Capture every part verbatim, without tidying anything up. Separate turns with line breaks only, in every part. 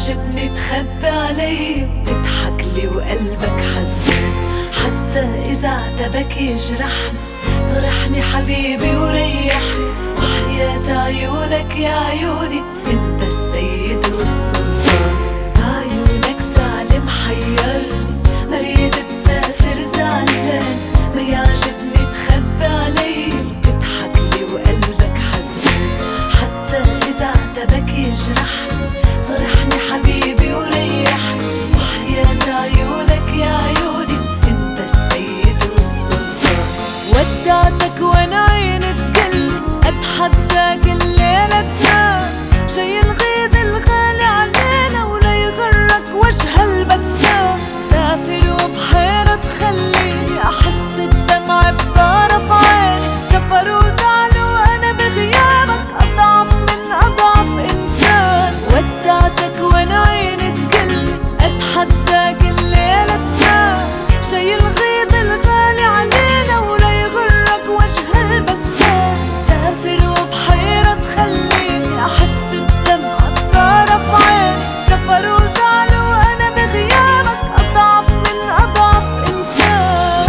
يعجبني تخبي علي وتضحك لي وقلبك حزان، حتى إذا عتبك يجرحني صرحني حبيبي وريحني، وحياة عيونك يا عيوني انت السيد والسلطان. عيونك زعل محيرني مريد تسافر زعلان، ما يعجبني تخبي علي وتضحك لي وقلبك حزان، حتى إذا عتبك يجرحني صرحني حبيبي وريحني، وحياة عيونك يا عيوني انت السيد والسلطان. ودعتك وانا عيني تكل اتحداك الليلة تنام، جاي الغيظ الغالي علينا ولا يغرك وجه البسام، سافر وبحيرة تخليني احس الدمع بطرف عيني، سفر وزعل وانا بغيابك اضعف من اضعف انسان. ودعتك وانا عيني تكل اتحداك الليلة تنام، جاي الغيظ الغالي علينا ولا يغرك وجه البسام، سافر وبحيرة تخليني احس الدمع بطرف عيني، سفر وزعل وانا بغيابك اضعف من اضعف انسان.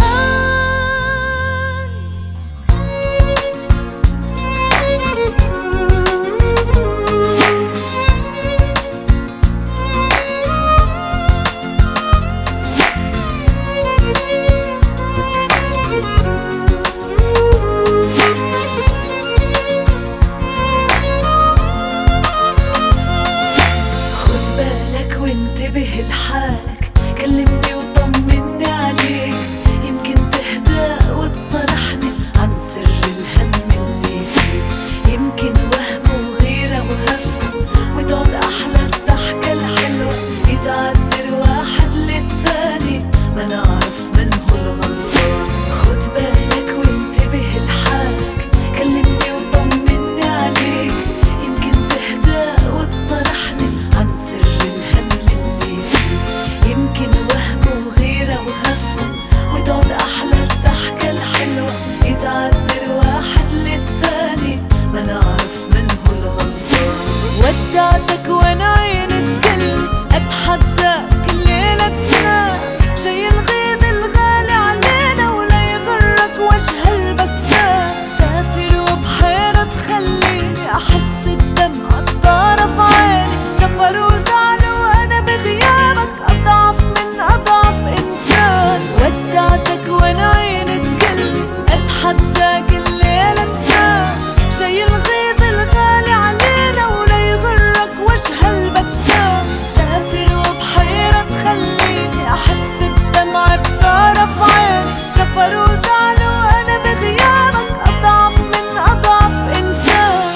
خد بالك وانتبه لحالك، كلمني وطمني عليك، يمكن تهدى وتصالحني عن سر الهم اللي فيك، يمكن وهم وغيرة وهفوة وتقعد أحلى الضحكة الحلوة، يتعذر واحد للثاني ما نعرف من هو الغلطان. خد بالك وانتبه لحالك، كلمني وطمني عليك، يمكن تهدى وتصالحني عن سر الهم اللي فيك، يمكن وهم وغيرة وهفوة وتقعد أحلى الضحكة الحلوة، يتعذر واحد للثاني ما نعرف من هو الغلطان. ودعتك وانا عيني تكل اتحداك الليلة تنام، جاي الغيظ الغالي علينا ولا يغرك وجه البسام، سافر وبحيرة تخليني احس الدمع بطرف عيني، سفر وزعل وانا بغيابك اضعف من اضعف انسان. ودعتك وانا عيني تكل اتحداك الليلة تنام، جاي الغيظ الغالي علينا ولا يغرك وجه البسام، سافر وبحيرة تخليني احس الدمع بطرف عيني، سفر وزعل وانا بغيابك اضعف من اضعف انسان.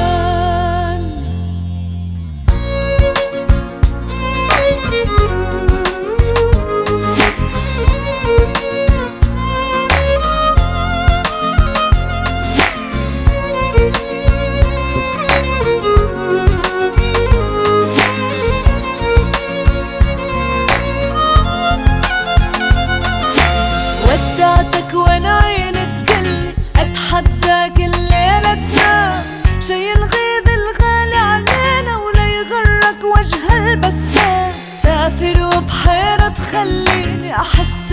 ودعتك وانا عيني تكل اتحداك الليلة تنام، جاي الغيظ الغالي علينا ولا يغرك وجه البسام، سافر وبحيرة تخليني احس